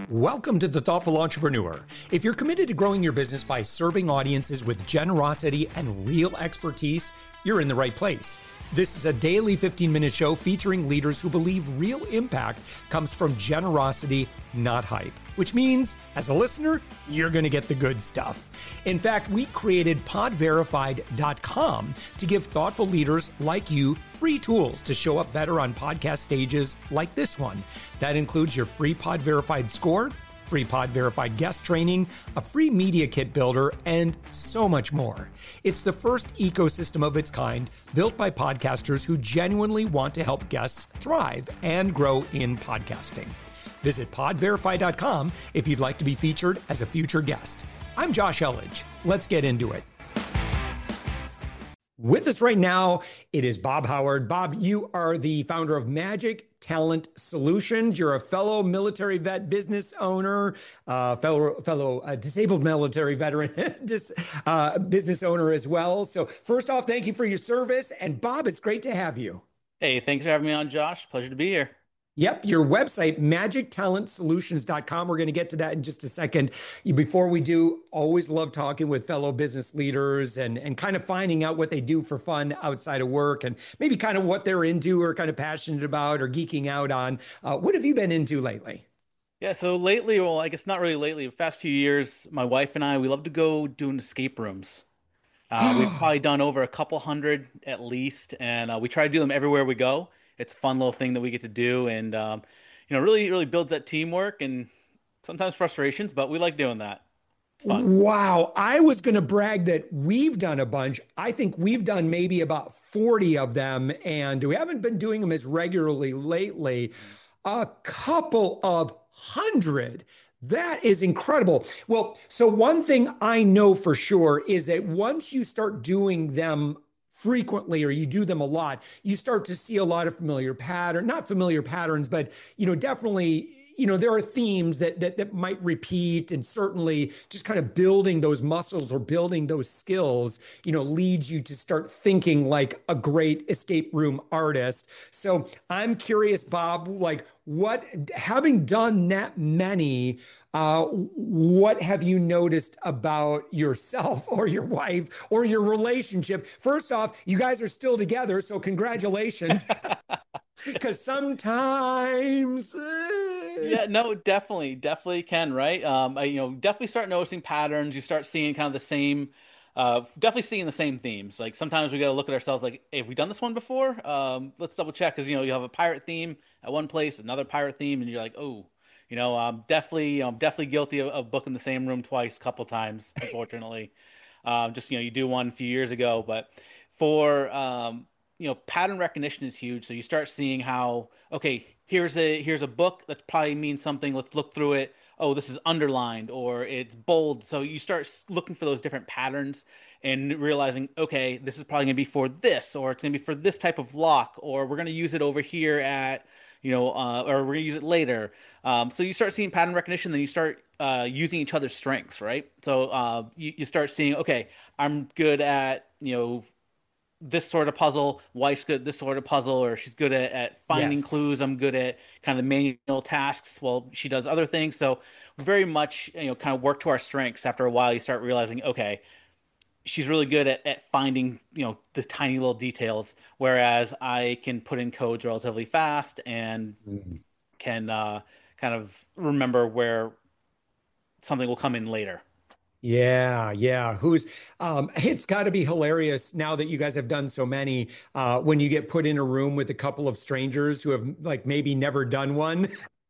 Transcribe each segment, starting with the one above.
Welcome to The Thoughtful Entrepreneur. If you're committed to growing your business by serving audiences with generosity and real expertise, you're in the right place. This is a daily 15-minute show featuring leaders who believe real impact comes from generosity, not hype. Which means, as a listener, you're going to get the good stuff. In fact, we created podverified.com to give thoughtful leaders like you free tools to show up better on podcast stages like this one. That includes your free Pod Verified score, free Pod Verified guest training, a free media kit builder, and so much more. It's the first ecosystem of its kind built by podcasters who genuinely want to help guests thrive and grow in podcasting. Visit podverify.com if you'd like to be featured as a future guest. I'm Josh Elledge. Let's get into it. With us right now, it is Bob Howard. Bob, you are the founder of Magic Talent Solutions. You're a fellow military vet, business owner, fellow disabled military veteran, business owner as well. So first off, thank you for your service. And Bob, it's great to have you. Hey, thanks for having me on, Josh. Pleasure to be here. Yep, your website, magictalentsolutions.com. We're going to get to that in just a second. Before we do, always love talking with fellow business leaders and kind of finding out what they do for fun outside of work and maybe kind of what they're into or kind of passionate about or geeking out on. What have you been into lately? Yeah, so lately, well, I guess not really lately, the past few years, my wife and I, we love to go doing escape rooms. We've probably done over a couple hundred at least, and we try to do them everywhere we go. It's a fun little thing that we get to do, and really builds that teamwork and sometimes frustrations, but we like doing that. It's fun. Wow. I was going to brag that we've done a bunch. I think we've done maybe about 40 of them, and we haven't been doing them as regularly lately. A couple of hundred. That is incredible. Well, so one thing I know for sure is that once you start doing them frequently or you do them a lot, you start to see a lot of not familiar patterns, but definitely, there are themes that might repeat, and certainly just kind of building those muscles or building those skills, leads you to start thinking like a great escape room artist. So I'm curious, Bob, like having done that many, what have you noticed about yourself or your wife or your relationship? First off, you guys are still together, so congratulations. Because sometimes, Yeah, no, definitely can, right? Definitely start noticing patterns. You start seeing kind of the same, definitely seeing the same themes. Like sometimes we got to look at ourselves like, hey, have we done this one before? Let's double check because you have a pirate theme at one place, another pirate theme, and you're like, oh, I'm definitely guilty of booking the same room twice, a couple times, unfortunately. You do one a few years ago, but for pattern recognition is huge. So you start seeing how, okay, here's a book that probably means something. Let's look through it. Oh, this is underlined or it's bold. So you start looking for those different patterns and realizing, okay, this is probably going to be for this, or it's going to be for this type of lock, or we're going to use it over here at, or we're going to use it later. So you start seeing pattern recognition, then you start using each other's strengths, right? So you start seeing, okay, I'm good at, this sort of puzzle. Wife's good at this sort of puzzle, or she's good at finding yes. clues. I'm good at kind of the manual tasks while she does other things. So very much, kind of work to our strengths. After a while, you start realizing, okay, she's really good at finding, the tiny little details, whereas I can put in codes relatively fast and can kind of remember where something will come in later. Yeah, yeah. It's got to be hilarious now that you guys have done so many, when you get put in a room with a couple of strangers who have like maybe never done one.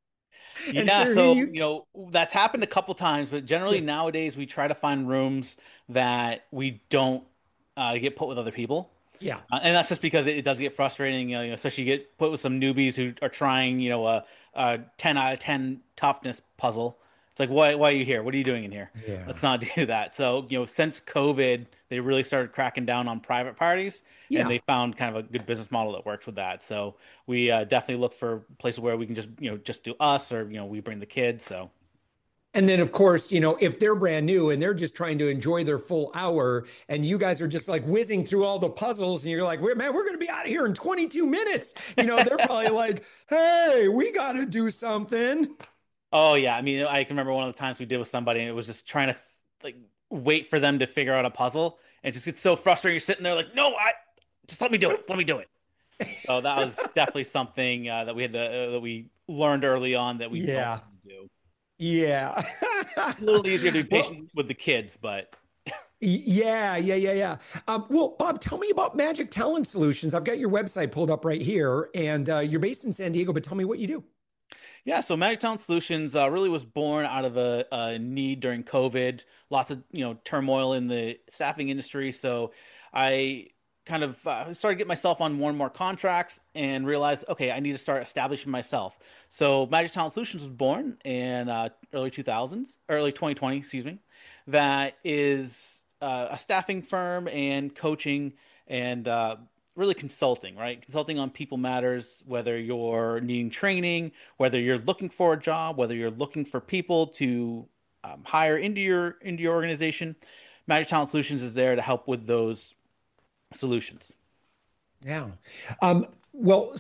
And Yeah, so so you, that's happened a couple times, but generally yeah, nowadays we try to find rooms that we don't get put with other people, yeah. and that's just because it does get frustrating, especially you get put with some newbies who are trying, a 10 out of 10 toughness puzzle. It's like, why are you here? What are you doing in here? Yeah. Let's not do that. So, since COVID, they really started cracking down on private parties, and Yeah. they found kind of a good business model that works with that. So we definitely look for places where we can just do us, or we bring the kids. So. And then, of course, if they're brand new and they're just trying to enjoy their full hour and you guys are just like whizzing through all the puzzles and you're like, man, we're going to be out of here in 22 minutes. They're probably like, hey, we got to do something. Oh yeah, I mean, I can remember one of the times we did with somebody, and it was just trying to like wait for them to figure out a puzzle, and it just gets so frustrating. You're sitting there like, no, I just let me do it, let me do it. So that was definitely something that we had to, that we learned early on that we don't Yeah. want to do. Yeah. A little easier to be Well, patient with the kids, but yeah. Well, Bob, tell me about Magic Talent Solutions. I've got your website pulled up right here, and you're based in San Diego, but tell me what you do. yeah, so Magic Talent Solutions really was born out of a need during COVID. Lots of turmoil in the staffing industry. So I kind of started getting myself on more and more contracts and realized, okay, I need to start establishing myself. So Magic Talent Solutions was born in early 2000s, early 2020, excuse me. That is a staffing firm and coaching and really consulting, right? Consulting on people matters, whether you're needing training, whether you're looking for a job, whether you're looking for people to hire into your organization. Magic Talent Solutions is there to help with those solutions. Yeah. Well,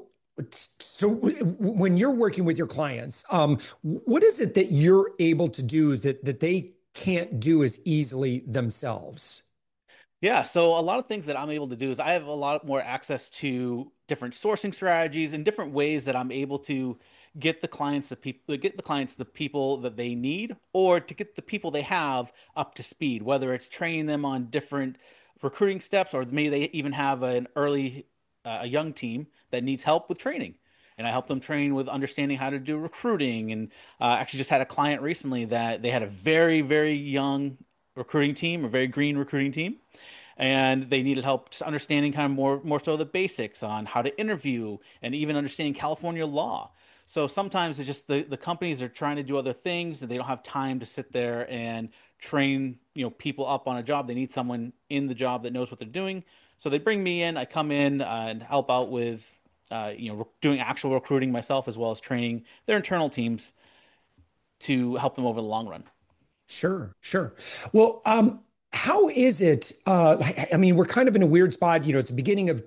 when you're working with your clients, what is it that you're able to do that they can't do as easily themselves? Yeah, so a lot of things that I'm able to do is I have a lot more access to different sourcing strategies and different ways that I'm able to get the clients the people that they need or to get the people they have up to speed, whether it's training them on different recruiting steps or maybe they even have a young team that needs help with training. And I help them train with understanding how to do recruiting. And actually, just had a client recently that they had a very, very young recruiting team, a very green recruiting team, and they needed help just understanding kind of more so the basics on how to interview and even understanding California law. So sometimes it's just the companies are trying to do other things and they don't have time to sit there and train people up on a job. They need someone in the job that knows what they're doing. So they bring me in. I come in and help out with doing actual recruiting myself as well as training their internal teams to help them over the long run. Sure. Well, how is it? I mean, we're kind of in a weird spot. It's the beginning of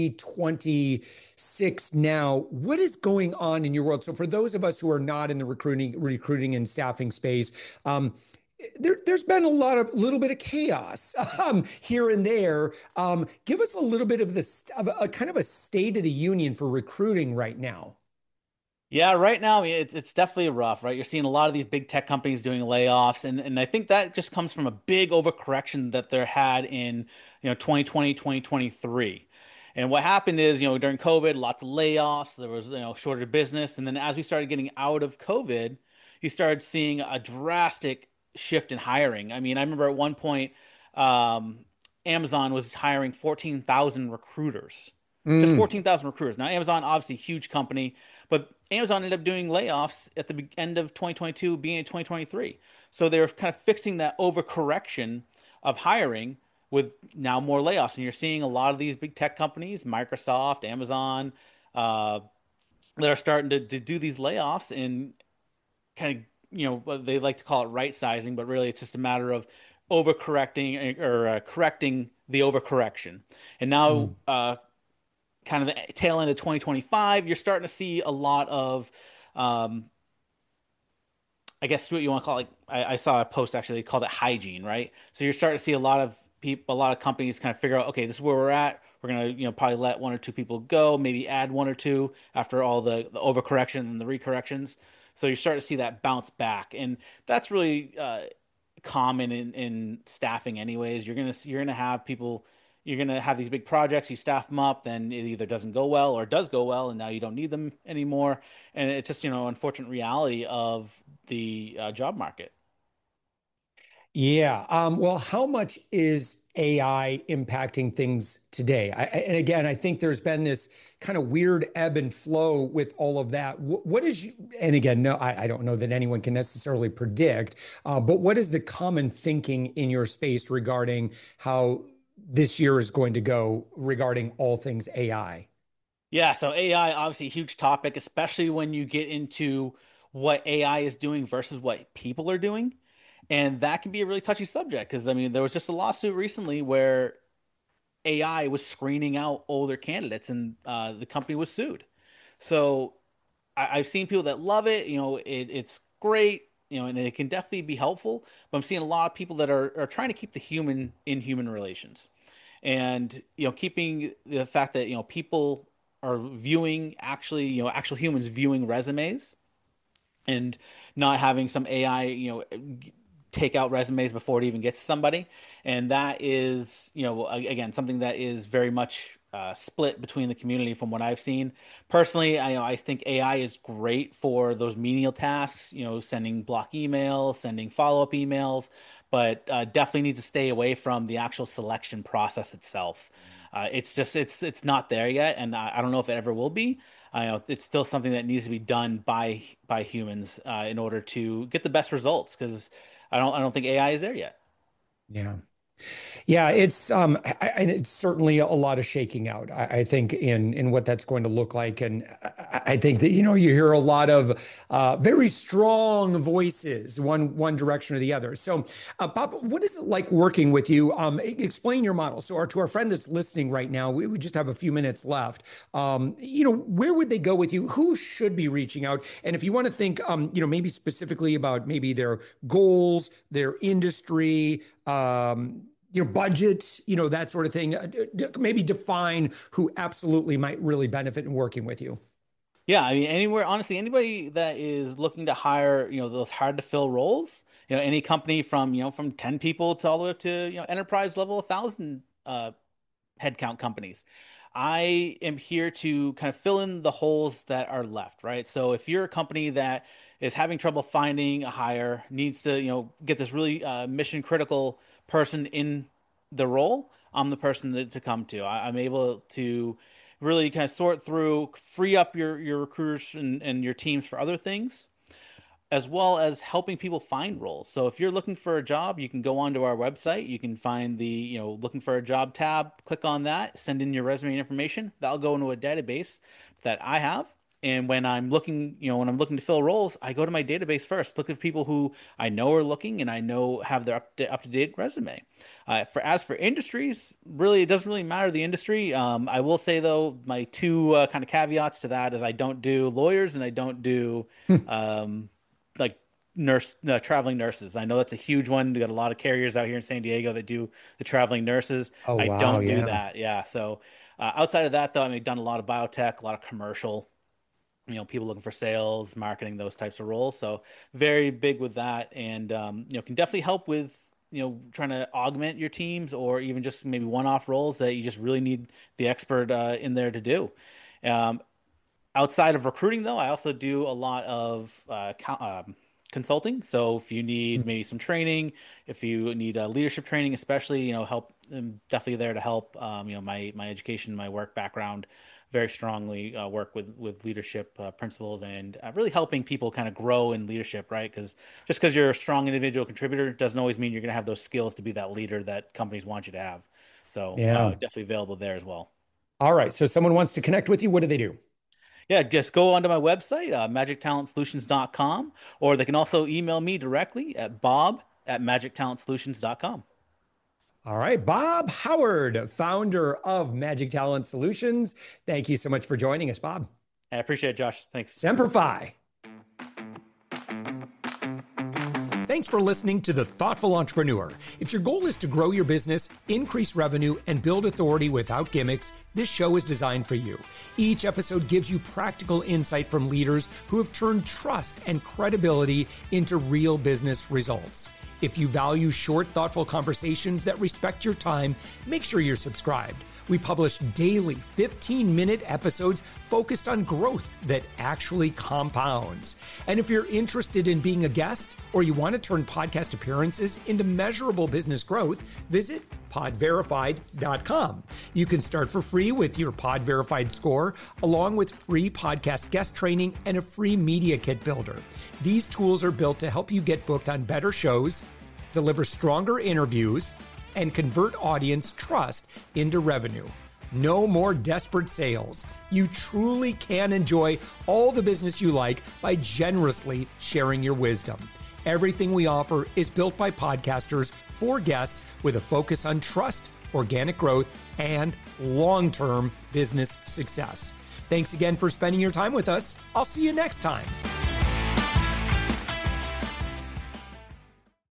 2026 now. What is going on in your world? So, for those of us who are not in the recruiting and staffing space, there's been little bit of chaos here and there. Give us a little bit of of a kind of a state of the union for recruiting right now. Yeah, right now, I mean, it's definitely rough, right? You're seeing a lot of these big tech companies doing layoffs, and I think that just comes from a big overcorrection that they had in 2020, 2023. And what happened is, during COVID, lots of layoffs, there was shorter business, and then as we started getting out of COVID, you started seeing a drastic shift in hiring. I mean, I remember at one point, um, Amazon was hiring 14,000 recruiters. Just Mm, 14,000 recruiters. Now, Amazon, obviously, huge company, but Amazon ended up doing layoffs at the end of 2022, beginning of 2023. So they're kind of fixing that overcorrection of hiring with now more layoffs. And you're seeing a lot of these big tech companies, Microsoft, Amazon, uh, that are starting to do these layoffs and kind of, they like to call it right sizing, but really it's just a matter of overcorrecting or correcting the overcorrection. And now, mm. kind of the tail end of 2025, you're starting to see a lot of, um, I guess what you want to call it. Like, I saw a post actually they called it hygiene, right? So you're starting to see a lot of people, a lot of companies kind of figure out, okay, this is where we're at. We're gonna, probably let one or two people go, maybe add one or two after all the overcorrection and the recorrections. So you're starting to see that bounce back, and that's really common in staffing anyways. You're gonna have people, you're gonna have these big projects, you staff them up, then it either doesn't go well or it does go well and now you don't need them anymore. And it's just unfortunate reality of the job market. Yeah. Well, how much is AI impacting things today? And again, I think there's been this kind of weird ebb and flow with all of that. What is, and again, no, I don't know that anyone can necessarily predict, but what is the common thinking in your space regarding how this year is going to go regarding all things AI? Yeah, so AI obviously a huge topic, especially when you get into what AI is doing versus what people are doing. And that can be a really touchy subject because I mean there was just a lawsuit recently where AI was screening out older candidates and the company was sued. So I've seen people that love it. It's great. And it can definitely be helpful. But I'm seeing a lot of people that are trying to keep the human in human relations, and keeping the fact that people are viewing actual humans viewing resumes, and not having some AI take out resumes before it even gets to somebody. And that is, again, something that is very much split between the community from what I've seen. Personally, I think AI is great for those menial tasks, sending block emails, sending follow-up emails, but definitely need to stay away from the actual selection process itself. It's not there yet, and I don't know if it ever will be. I know it's still something that needs to be done by humans in order to get the best results, because I don't think AI is there yet. Yeah. Yeah, and it's certainly a lot of shaking out. I think in what that's going to look like, and I think that you hear a lot of very strong voices, one direction or the other. So, Bob, what is it like working with you? Explain your model. So, to our friend that's listening right now, we just have a few minutes left. Where would they go with you? Who should be reaching out? And if you want to think, maybe specifically about maybe their goals, their industry. Budget, that sort of thing. Maybe define who absolutely might really benefit in working with you. Yeah, I mean, anywhere, honestly, anybody that is looking to hire, those hard to fill roles, any company from 10 people to all the way up to, enterprise level, 1,000 headcount companies. I am here to kind of fill in the holes that are left, right? So if you're a company that is having trouble finding a hire, needs to, get this really mission critical person in the role, I'm the person to come to. I'm able to really kind of sort through, free up your recruiters and your teams for other things, as well as helping people find roles. So if you're looking for a job, you can go onto our website. You can find the, looking for a job tab, click on that, send in your resume and information. That'll go into a database that I have. And when I'm looking, to fill roles, I go to my database first, look at people who I know are looking and I know have their up-to-date resume. As for industries, really, it doesn't really matter the industry. I will say, though, my two kind of caveats to that is I don't do lawyers and I don't do like traveling nurses. I know that's a huge one. We got a lot of carriers out here in San Diego that do the traveling nurses. Oh, I wow. don't do Yeah. that. Yeah. So outside of that, though, I've done a lot of biotech, a lot of commercial, people looking for sales, marketing, those types of roles. So very big with that, and can definitely help with trying to augment your teams, or even just maybe one-off roles that you just really need the expert in there to do. Um, Outside of recruiting, though, I also do a lot of consulting. So if you need maybe some training, if you need leadership training, especially, help, I'm definitely there to help. My education, my work background, very strongly work with leadership principles, and really helping people kind of grow in leadership, right? Because just because you're a strong individual contributor doesn't always mean you're going to have those skills to be that leader that companies want you to have. So Yeah. definitely available there as well. All right. So someone wants to connect with you. What do they do? Yeah, just go onto my website, magictalentsolutions.com, or they can also email me directly at bob@magictalentsolutions.com. All right. Bob Howard, founder of Magic Talent Solutions. Thank you so much for joining us, Bob. I appreciate it, Josh. Thanks. Semper Fi. Thanks for listening to The Thoughtful Entrepreneur. If your goal is to grow your business, increase revenue, and build authority without gimmicks, this show is designed for you. Each episode gives you practical insight from leaders who have turned trust and credibility into real business results. If you value short, thoughtful conversations that respect your time, make sure you're subscribed. We publish daily 15-minute episodes focused on growth that actually compounds. And if you're interested in being a guest, or you want to turn podcast appearances into measurable business growth, visit podverified.com. You can start for free with your Pod Verified score, along with free podcast guest training and a free media kit builder. These tools are built to help you get booked on better shows, deliver stronger interviews, and convert audience trust into revenue. No more desperate sales. You truly can enjoy all the business you like by generously sharing your wisdom. Everything we offer is built by podcasters for guests with a focus on trust, organic growth, and long-term business success. Thanks again for spending your time with us. I'll see you next time.